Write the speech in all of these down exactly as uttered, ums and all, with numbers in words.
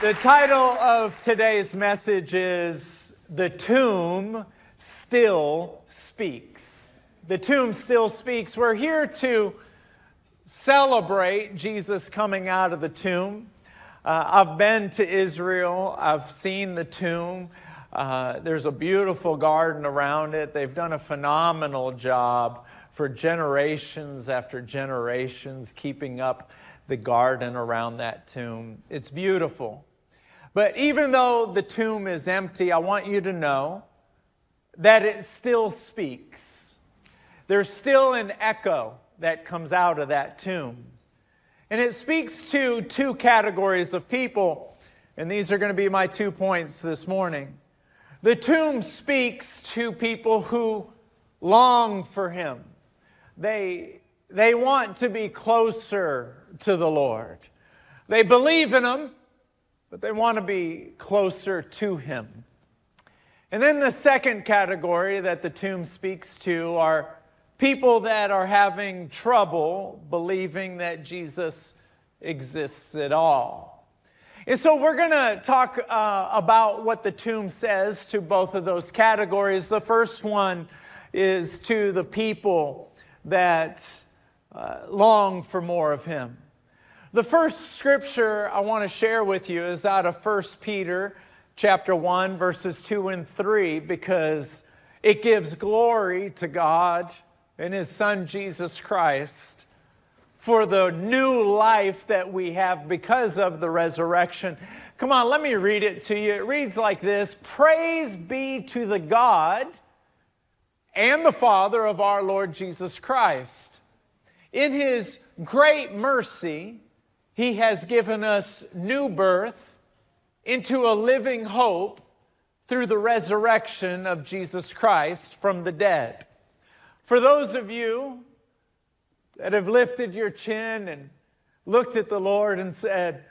The title of today's message is The Tomb Still Speaks. The tomb still speaks. We're here to celebrate Jesus coming out of the tomb. Uh, I've been to Israel. I've seen the tomb. Uh, there's a beautiful garden around it. They've done a phenomenal job for generations after generations keeping up the garden around that tomb. It's beautiful. But even though the tomb is empty, I want you to know that it still speaks. There's still an echo that comes out of that tomb. And it speaks to two categories of people, and these are going to be my two points this morning. The tomb speaks to people who long for Him. They, they want to be closer to the Lord. They believe in Him, but they want to be closer to Him. And then the second category that the tomb speaks to are people that are having trouble believing that Jesus exists at all. And so we're going to talk uh, about what the tomb says to both of those categories. The first one is to the people that uh, long for more of Him. The first scripture I want to share with you is out of First Peter chapter one, verses two and three, because it gives glory to God and His Son Jesus Christ for the new life that we have because of the resurrection. Come on, let me read it to you. It reads like this: Praise be to the God and the Father of our Lord Jesus Christ. In His great mercy, He has given us new birth into a living hope through the resurrection of Jesus Christ from the dead. For those of you that have lifted your chin and looked at the Lord and said,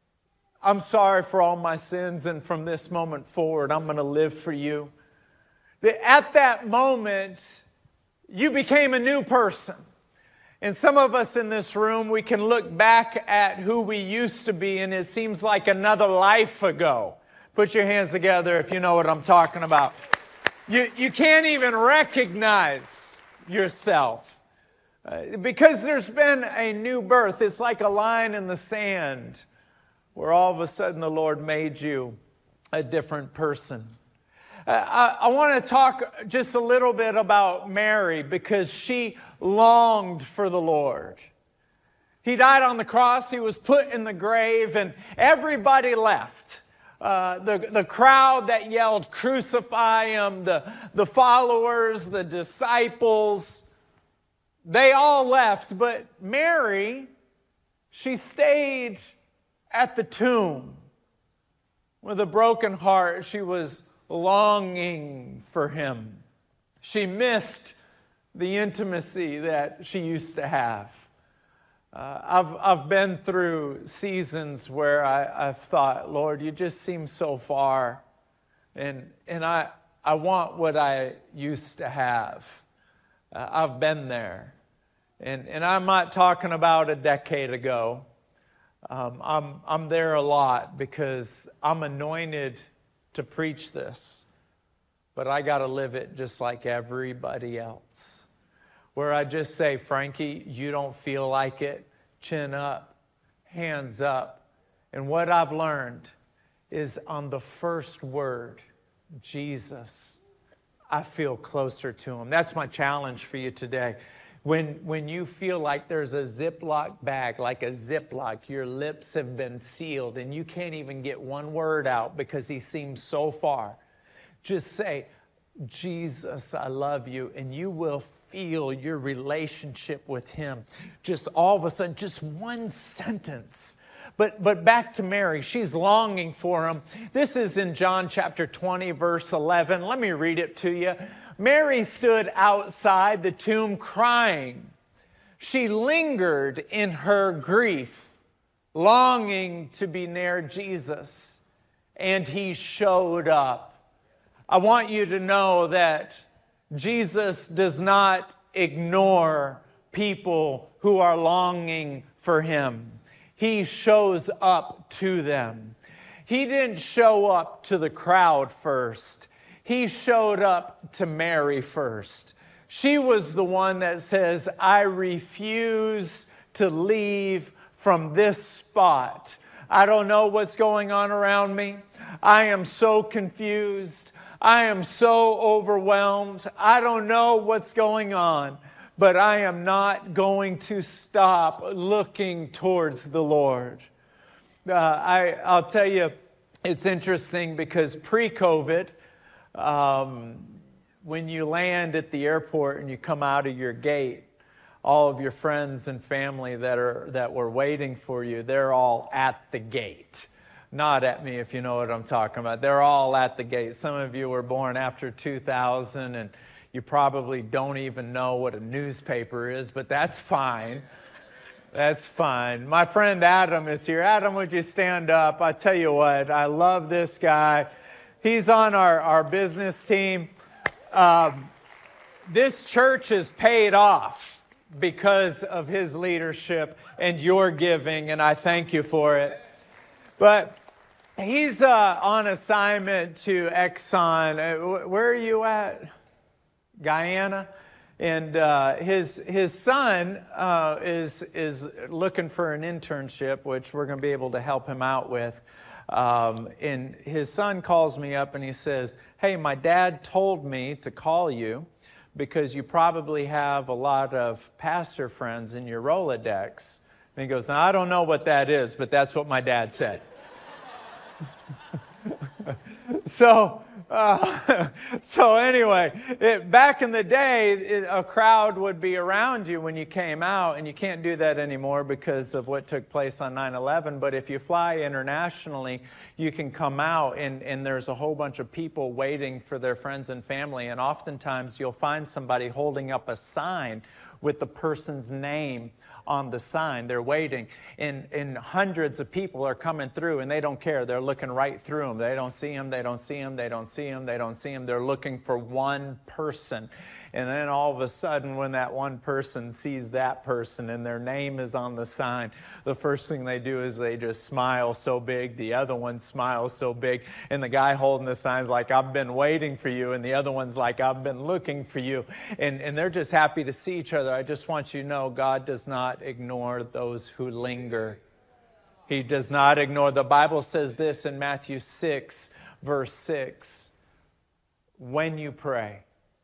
I'm sorry for all my sins, and from this moment forward, I'm going to live for you. That at that moment, you became a new person. And some of us in this room, we can look back at who we used to be, and it seems like another life ago. Put your hands together if you know what I'm talking about. You, you can't even recognize yourself uh, because there's been a new birth. It's like a line in the sand where all of a sudden the Lord made you a different person. I, I want to talk just a little bit about Mary because she longed for the Lord. He died on the cross. He was put in the grave, and everybody left. Uh, the, the crowd that yelled, crucify Him, the, the followers, the disciples, they all left. But Mary, she stayed at the tomb with a broken heart. She was longing for Him. She missed the intimacy that she used to have. Uh, I've, I've been through seasons where I, I've thought, Lord, you just seem so far, and, and I, I want what I used to have. Uh, I've been there. And, and I'm not talking about a decade ago. Um, I'm, I'm there a lot because I'm anointed to preach this, but I got to live it just like everybody else. Where I just say, Frankie, you don't feel like it, chin up, hands up. And what I've learned is on the first word, Jesus, I feel closer to Him. That's my challenge for you today. When, when you feel like there's a Ziploc bag, like a Ziploc, your lips have been sealed and you can't even get one word out because He seems so far, just say, Jesus, I love you, and you will feel your relationship with Him. Just all of a sudden, just one sentence. But, but back to Mary, she's longing for Him. This is in John chapter twenty, verse eleven. Let me read it to you. Mary stood outside the tomb crying. She lingered in her grief, longing to be near Jesus, and He showed up. I want you to know that Jesus does not ignore people who are longing for Him. He shows up to them. He didn't show up to the crowd first. He showed up to Mary first. She was the one that says, I refuse to leave from this spot. I don't know what's going on around me. I am so confused. I am so overwhelmed. I don't know what's going on, but I am not going to stop looking towards the Lord. Uh, I, I'll tell you, it's interesting because pre-COVID, um, when you land at the airport and you come out of your gate, all of your friends and family that are that were waiting for you, they're all at the gate. Nod at me if you know what I'm talking about. They're all at the gate. Some of you were born after two thousand and you probably don't even know what a newspaper is, but that's fine. That's fine. My friend Adam is here. Adam, would you stand up? I tell you what, I love this guy. He's on our, our business team. Um, this church is paid off because of his leadership and your giving, and I thank you for it. But he's uh, on assignment to Exxon. Where are you at? Guyana? And uh, his his son uh, is is looking for an internship, which we're going to be able to help him out with. Um, and his son calls me up and he says, hey, my dad told me to call you because you probably have a lot of pastor friends in your Rolodex. And he goes, now, I don't know what that is, but that's what my dad said. so, uh, so anyway, it, back in the day, it, a crowd would be around you when you came out, and you can't do that anymore because of what took place on nine eleven. But if you fly internationally, you can come out, and, and there's a whole bunch of people waiting for their friends and family. And oftentimes, you'll find somebody holding up a sign with the person's name on the sign. They're waiting, and, and hundreds of people are coming through, and they don't care. They're looking right through them. They don't see them. They don't see them. They don't see them. They don't see them. They're looking for one person. And then all of a sudden, when that one person sees that person and their name is on the sign, the first thing they do is they just smile so big. The other one smiles so big. And the guy holding the sign's like, I've been waiting for you. And the other one's like, I've been looking for you. And, and they're just happy to see each other. I just want you to know, God does not ignore those who linger. He does not ignore. The Bible says this in Matthew six, verse six. When you pray,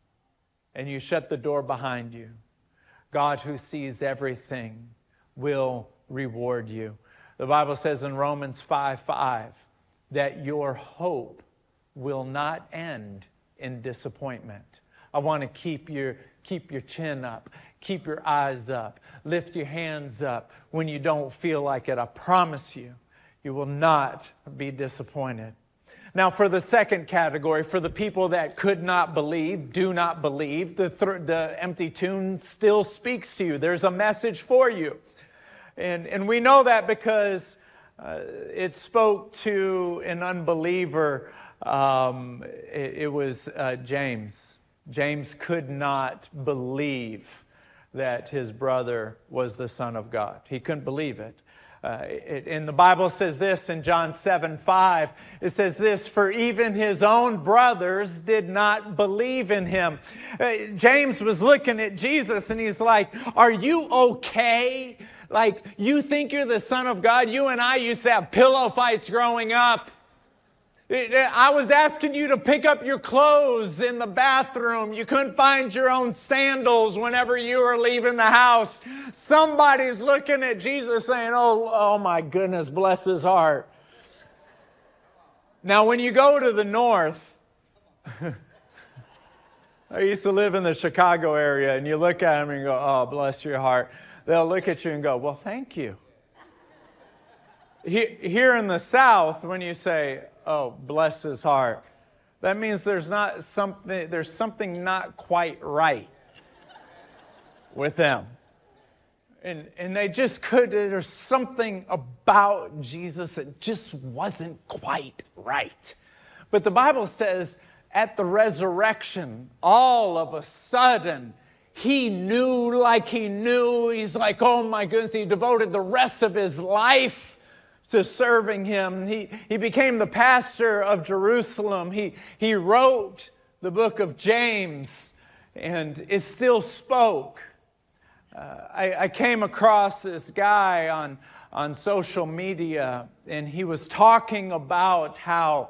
and you shut the door behind you, God, who sees everything, will reward you. The Bible says in Romans five five that your hope will not end in disappointment. I want to keep your, keep your chin up, keep your eyes up, lift your hands up when you don't feel like it. I promise you, you will not be disappointed. Now, for the second category, for the people that could not believe, do not believe, the, th- the empty tomb still speaks to you. There's a message for you. And, and we know that because uh, it spoke to an unbeliever. Um, it, it was uh, James. James could not believe that his brother was the Son of God. He couldn't believe it. Uh, it, and the Bible says this in John seven five. It says this, for even his own brothers did not believe in him. Uh, James was looking at Jesus and he's like, are you okay? Like, you think you're the Son of God? You and I used to have pillow fights growing up. I was asking you to pick up your clothes in the bathroom. You couldn't find your own sandals whenever you were leaving the house. Somebody's looking at Jesus saying, oh, oh my goodness, bless his heart. Now, when you go to the north, I used to live in the Chicago area, and you look at them and you go, oh, bless your heart. They'll look at you and go, well, thank you. Here in the South, when you say, oh, bless his heart, that means there's not something, there's something not quite right with them. And, and they just could, there's something about Jesus that just wasn't quite right. But the Bible says at the resurrection, all of a sudden, he knew like he knew. He's like, oh my goodness, he devoted the rest of his life to serving him. He, he became the pastor of Jerusalem. He, he wrote the book of James, and it still spoke. Uh, I, I came across this guy on, on social media, and he was talking about how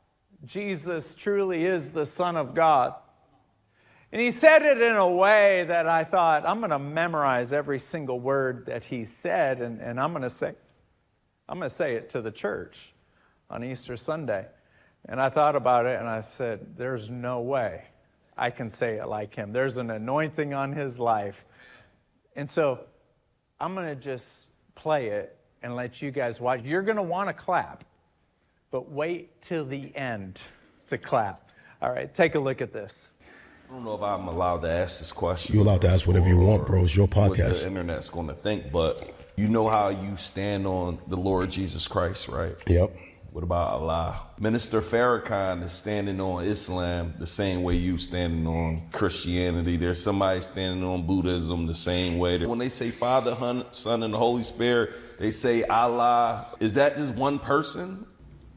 Jesus truly is the Son of God. And he said it in a way that I thought, I'm going to memorize every single word that he said, and, and I'm going to say, I'm going to say it to the church on Easter Sunday. And I thought about it, and I said, there's no way I can say it like him. There's an anointing on his life. And so I'm going to just play it and let you guys watch. You're going to want to clap, but wait till the end to clap. All right, take a look at this. I don't know if I'm allowed to ask this question. You're allowed to ask whatever you want, bro. It's your podcast. What the internet's going to think, but you know how you stand on the Lord Jesus Christ, right? Yep. What about Allah? Minister Farrakhan is standing on Islam the same way you standing on Christianity. There's somebody standing on Buddhism the same way. When they say Father, Son, and the Holy Spirit, they say Allah. Is that just one person?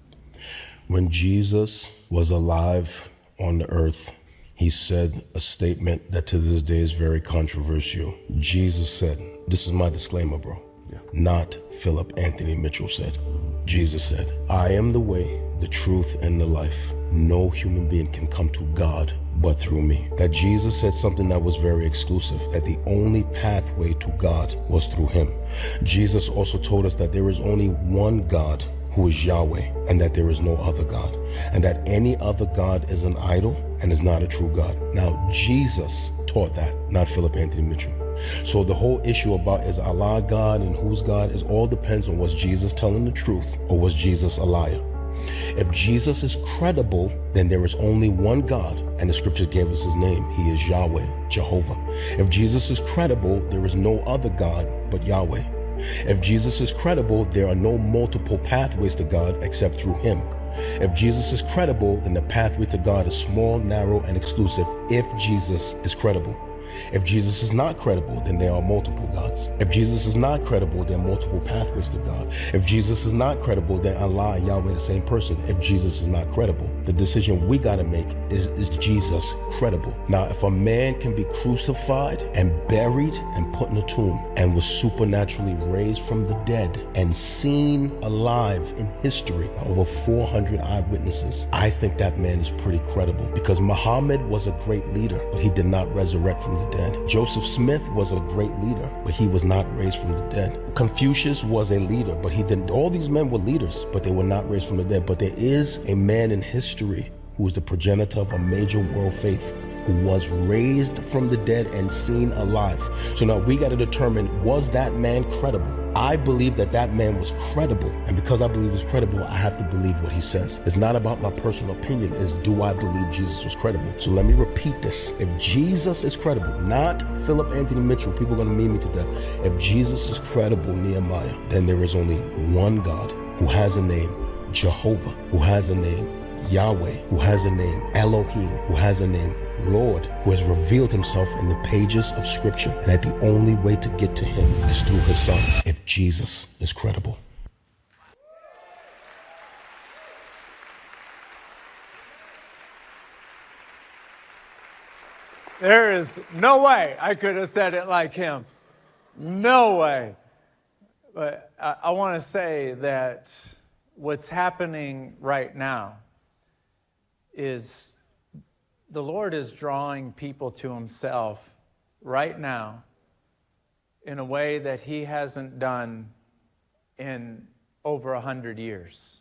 When Jesus was alive on the earth, he said a statement that to this day is very controversial. Jesus said, this is my disclaimer, bro. Yeah. Not Philip Anthony Mitchell said. Jesus said, I am the way, the truth, and the life. No human being can come to God but through me. That Jesus said something that was very exclusive, that the only pathway to God was through him. Jesus also told us that there is only one God, who is Yahweh, and that there is no other God, and that any other God is an idol and is not a true God. Now, Jesus taught that, not Philip Anthony Mitchell. So the whole issue about is Allah God and who's God is all depends on was Jesus telling the truth or was Jesus a liar. If Jesus is credible, then there is only one God, and the scriptures gave us his name. He is Yahweh, Jehovah. If Jesus is credible, there is no other God but Yahweh. If Jesus is credible, there are no multiple pathways to God except through him. If Jesus is credible, then the pathway to God is small, narrow, and exclusive if Jesus is credible. If Jesus is not credible, then there are multiple gods. If Jesus is not credible, there are multiple pathways to God. If Jesus is not credible, then Allah and Yahweh are the same person. If Jesus is not credible, the decision we got to make is, is Jesus credible? Now, if a man can be crucified and buried and put in a tomb and was supernaturally raised from the dead and seen alive in history by over four hundred eyewitnesses, I think that man is pretty credible, because Muhammad was a great leader, but he did not resurrect from the dead. Joseph Smith was a great leader, but he was not raised from the dead. Confucius was a leader, but he didn't. All these men were leaders, but they were not raised from the dead. But there is a man in history who is the progenitor of a major world faith who was raised from the dead and seen alive. So now we got to determine, was that man credible? I believe that that man was credible. And because I believe he's credible, I have to believe what he says. It's not about my personal opinion. It's, do I believe Jesus was credible? So let me repeat this. If Jesus is credible, not Philip Anthony Mitchell, people are going to mean me to death. If Jesus is credible, Nehemiah, then there is only one God who has a name, Jehovah, who has a name, Yahweh, who has a name, Elohim, who has a name, Lord, who has revealed himself in the pages of scripture, and that the only way to get to him is through his son, if Jesus is credible. There is no way I could have said it like him. No way. But I, I want to say that what's happening right now is the Lord is drawing people to himself right now in a way that he hasn't done in over a hundred years.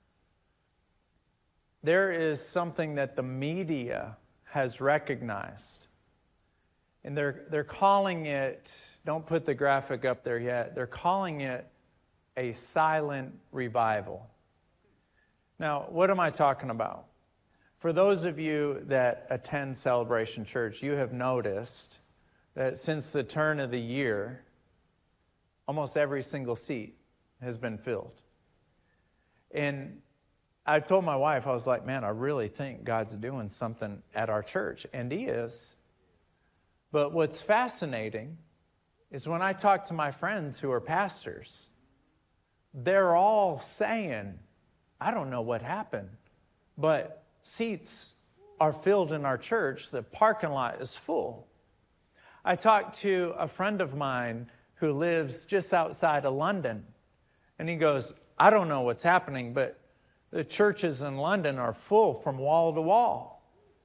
There is something that the media has recognized, and they're, they're calling it, don't put the graphic up there yet, they're calling it a silent revival. Now, what am I talking about? For those of you that attend Celebration Church, you have noticed that since the turn of the year, almost every single seat has been filled. And I told my wife, I was like, man, I really think God's doing something at our church. And he is. But what's fascinating is when I talk to my friends who are pastors, they're all saying, I don't know what happened, but seats are filled in our church. The parking lot is full. I talked to a friend of mine who lives just outside of London, and he goes, I don't know what's happening, but the churches in London are full from wall to wall.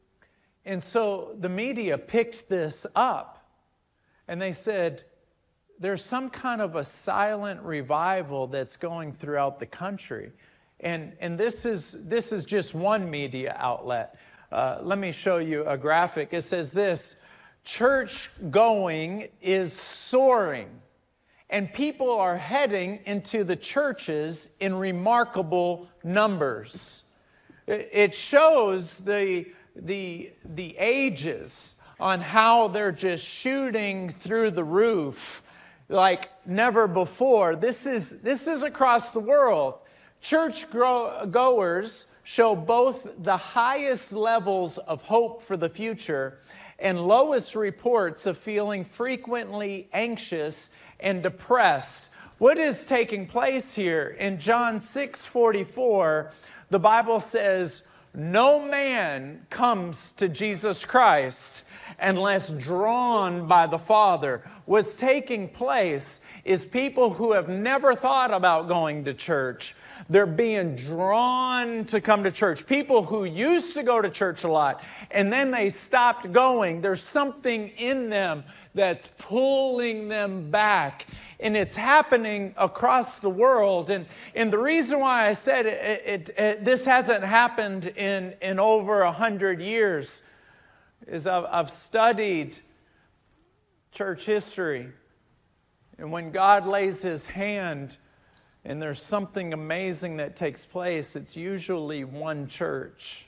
And so the media picked this up, and they said, there's some kind of a silent revival that's going throughout the country. And, and this is, this is just one media outlet. Uh, let me show you a graphic. It says this: church going is soaring, and people are heading into the churches in remarkable numbers. It shows the, the, the ages on how they're just shooting through the roof like never before. This is, this is across the world. Church grow, goers show both the highest levels of hope for the future and lowest reports of feeling frequently anxious and depressed. What is taking place here? In John six forty-four, the Bible says, no man comes to Jesus Christ unless drawn by the Father. What's taking place is people who have never thought about going to church, they're being drawn to come to church. People who used to go to church a lot and then they stopped going. There's something in them that's pulling them back. And it's happening across the world. And, and the reason why I said it, it, it, this hasn't happened in, in over a hundred years is I've, I've studied church history. And when God lays His hand and there's something amazing that takes place, it's usually one church.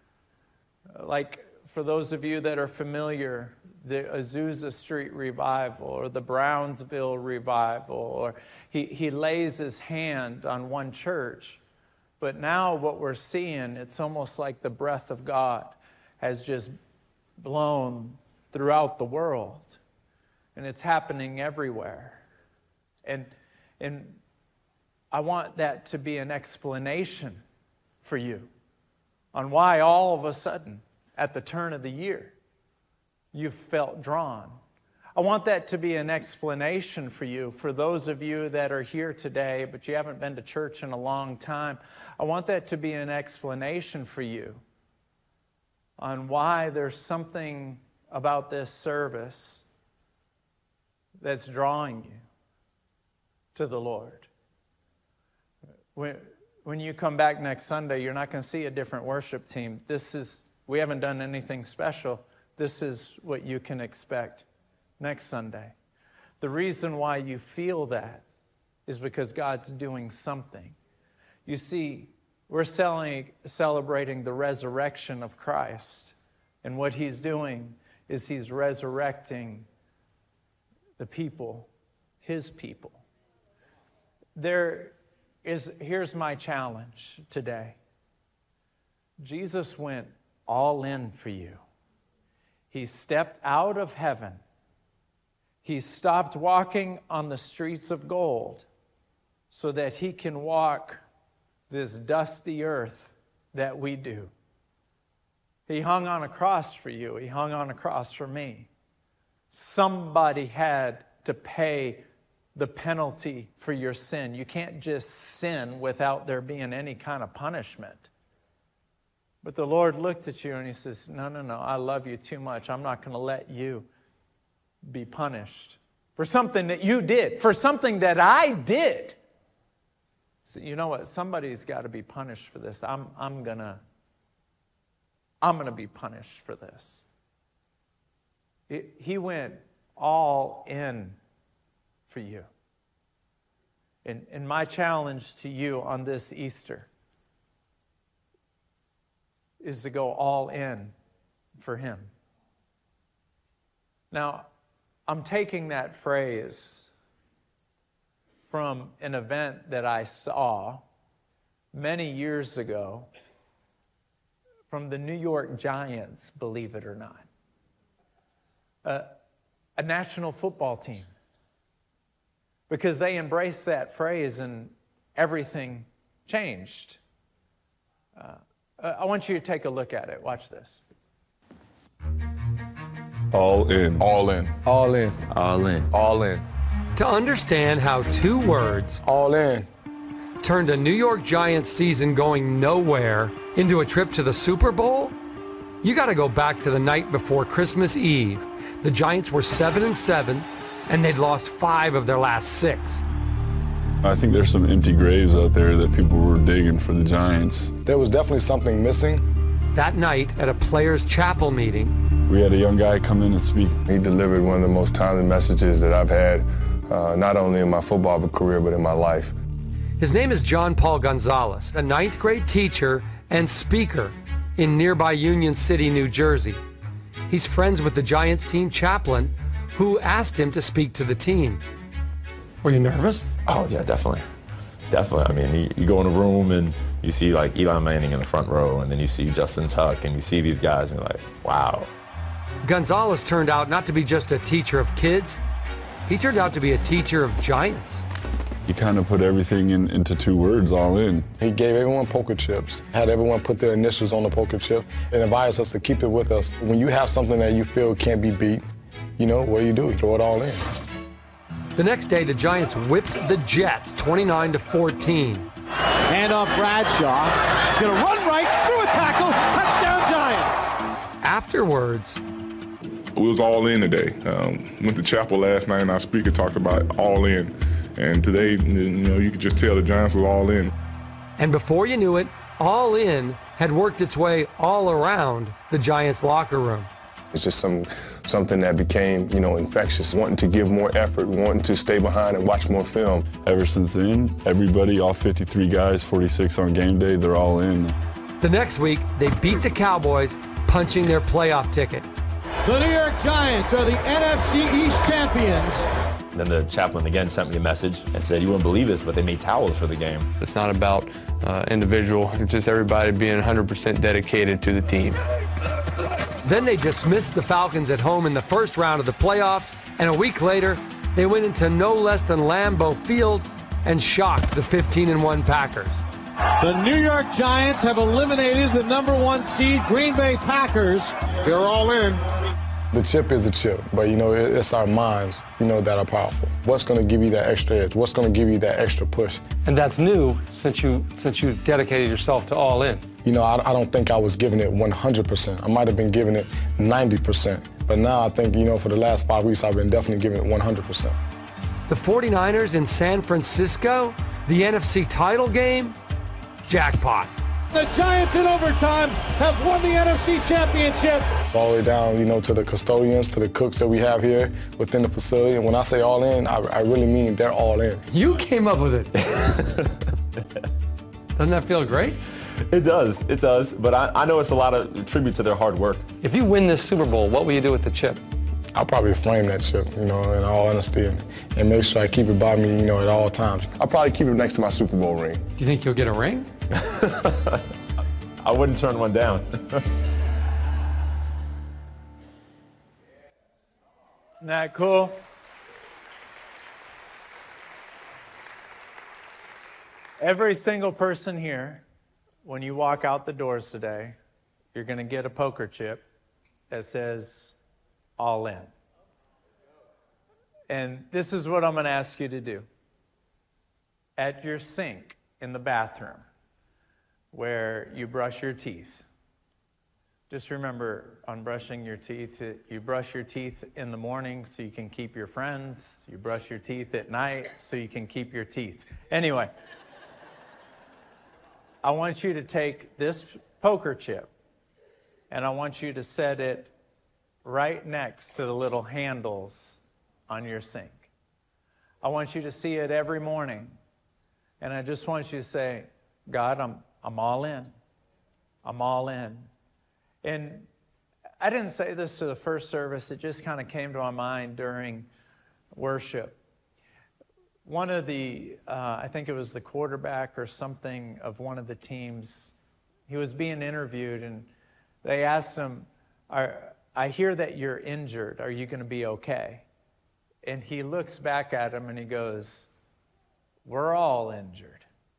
Like for those of you that are familiar, the Azusa Street Revival or the Brownsville Revival, or he, he lays His hand on one church. But now what we're seeing, it's almost like the breath of God has just blown throughout the world. And it's happening everywhere. And, and I want that to be an explanation for you on why all of a sudden, at the turn of the year, you felt drawn. I want that to be an explanation for you, for those of you that are here today, but you haven't been to church in a long time. I want that to be an explanation for you on why there's something about this service that's drawing you to the Lord. When, when you come back next Sunday, you're not going to see a different worship team. This is, we haven't done anything special. This is what you can expect next Sunday. The reason why you feel that is because God's doing something. You see, we're selling, celebrating the resurrection of Christ. And what He's doing is He's resurrecting the people, His people. There is, here's my challenge today. Jesus went all in for you. He stepped out of heaven. He stopped walking on the streets of gold so that He can walk this dusty earth that we do. He hung on a cross for you. He hung on a cross for me. Somebody had to pay the penalty for your sin. You can't just sin without there being any kind of punishment. But the Lord looked at you and He says, no, no, no, I love you too much. I'm not going to let you be punished for something that you did, for something that I did. So you know what? Somebody's got to be punished for this. I'm, I'm going to I'm going to be punished for this. It, he went all in for you. And, and my challenge to you on this Easter is to go all in for Him. Now, I'm taking that phrase from an event that I saw many years ago from the New York Giants, believe it or not. Uh, a national football team. Because they embraced that phrase, and everything changed. Uh, I want you to take a look at it. Watch this. All in. All in. All in. All in. All in. To understand how two words All in. turned a New York Giants season going nowhere into a trip to the Super Bowl, you got to go back to the night before Christmas Eve. The Giants were seven and seven, and they'd lost five of their last six. I think there's some empty graves out there that people were digging for the Giants. There was definitely something missing. That night at a players' chapel meeting, We had a young guy come in and speak. He delivered one of the most timely messages that I've had, uh, not only in my football career, but in my life. his name is John Paul Gonzalez, a ninth grade teacher and speaker in nearby Union City, New Jersey. He's friends with the Giants team chaplain who asked him to speak to the team. Were you nervous? Oh, yeah, definitely. Definitely. I mean, you, you go in a room and you see like Eli Manning in the front row, and then you see Justin Tuck, and you see these guys, and you're like, wow. Gonzalez turned out not to be just a teacher of kids. He turned out to be a teacher of giants. He kind of put everything in, into two words, all in. He gave everyone poker chips, had everyone put their initials on the poker chip, and advised us to keep it with us. When you have something that you feel can't be beat, you know, what do you do? Throw it all in. The next day, the Giants whipped the Jets twenty-nine to fourteen. Hand off Bradshaw. He's going to run right through a tackle. Touchdown Giants. Afterwards, we was all in today. Um, went to chapel last night, and our speaker talked about all in. And today, you know, you could just tell the Giants was all in. And before you knew it, all in had worked its way all around the Giants locker room. It's just some something that became, you know, infectious, wanting to give more effort, wanting to stay behind and watch more film. Ever since then, everybody, all fifty-three guys, forty-six on game day, they're all in. The next week, they beat the Cowboys, punching their playoff ticket. The New York Giants are the N F C East champions. Then the chaplain again sent me a message and said, you wouldn't believe this, but they made towels for the game. It's not about uh, individual, it's just everybody being one hundred percent dedicated to the team. Then they dismissed the Falcons at home in the first round of the playoffs, and a week later, they went into no less than Lambeau Field and shocked the fifteen and one Packers. The New York Giants have eliminated the number one seed Green Bay Packers. They're all in. The chip is a chip, but, you know, it, it's our minds, you know, that are powerful. What's going to give you that extra edge? What's going to give you that extra push? And that's new since you since you dedicated yourself to all in. You know, I, I don't think I was giving it one hundred percent. I might have been giving it ninety percent. But now I think, you know, for the last five weeks, I've been definitely giving it one hundred percent. The forty-niners in San Francisco, the N F C title game, jackpot. The Giants in overtime have won the N F C championship. All the way down, you know, to the custodians, to the cooks that we have here within the facility. And when I say all in, I, I really mean they're all in. You came up with it. Doesn't that feel great? It does, it does. But I, I know it's a lot of tribute to their hard work. If you win this Super Bowl, what will you do with the chip? I'll probably frame that chip, you know, in all honesty, and, and make sure I keep it by me, you know, at all times. I'll probably keep it next to my Super Bowl ring. Do you think you'll get a ring? I wouldn't turn one down. Isn't that cool? Every single person here, when you walk out the doors today, you're going to get a poker chip that says all in. And this is what I'm going to ask you to do. At your sink in the bathroom where you brush your teeth, just remember on brushing your teeth, you brush your teeth in the morning so you can keep your friends. You brush your teeth at night so you can keep your teeth. Anyway, I want you to take this poker chip and I want you to set it right next to the little handles on your sink. I want you to see it every morning. And I just want you to say, God, I'm, I'm all in. I'm all in. And I didn't say this to the first service. It just kind of came to my mind during worship. One of the, uh, I think it was the quarterback or something of one of the teams, he was being interviewed and they asked him, Are, I hear that you're injured. Are you going to be okay? And he looks back at him and he goes, we're all injured.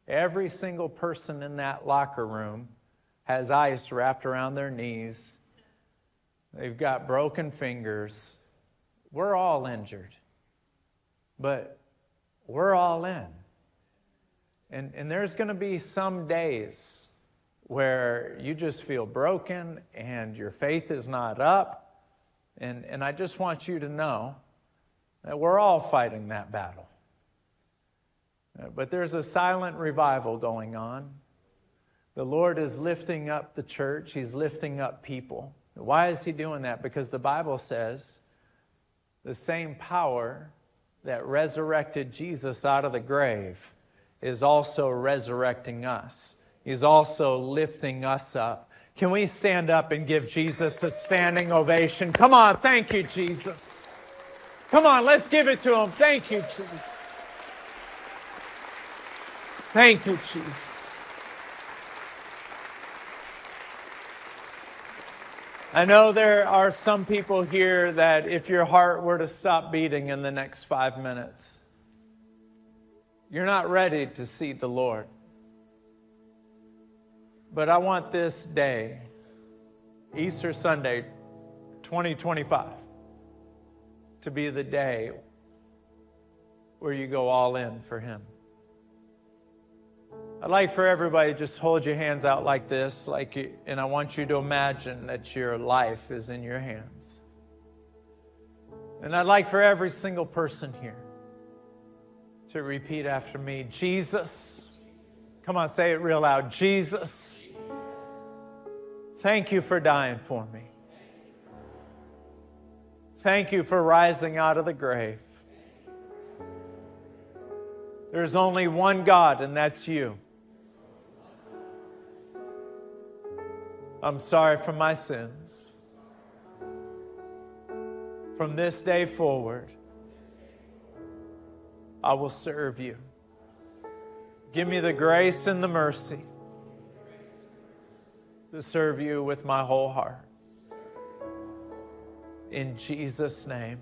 Every single person in that locker room has ice wrapped around their knees. They've got broken fingers. We're all injured. But we're all in. And, and there's going to be some days where you just feel broken and your faith is not up. And, and I just want you to know that we're all fighting that battle. But there's a silent revival going on. The Lord is lifting up the church. He's lifting up people. Why is He doing that? Because the Bible says the same power that resurrected Jesus out of the grave is also resurrecting us. He's also lifting us up. Can we stand up and give Jesus a standing ovation? Come on, thank you, Jesus. Come on, let's give it to Him. Thank you, Jesus. Thank you, Jesus. I know there are some people here that if your heart were to stop beating in the next five minutes, you're not ready to see the Lord. But I want this day, Easter Sunday, twenty twenty-five, to be the day where you go all in for Him. I'd like for everybody to just hold your hands out like this, like you, and I want you to imagine that your life is in your hands. And I'd like for every single person here to repeat after me, Jesus. Come on, say it real loud. Jesus, thank you for dying for me. Thank you for rising out of the grave. There's only one God, and that's you. I'm sorry for my sins. From this day forward, I will serve you. Give me the grace and the mercy to serve you with my whole heart. In Jesus' name,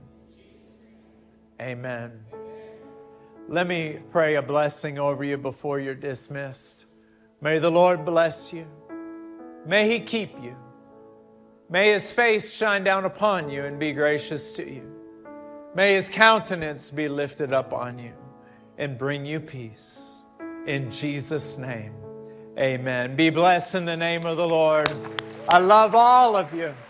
amen. Let me pray a blessing over you before you're dismissed. May the Lord bless you. May He keep you. May His face shine down upon you and be gracious to you. May His countenance be lifted up on you and bring you peace. In Jesus' name, amen. Be blessed in the name of the Lord. I love all of you.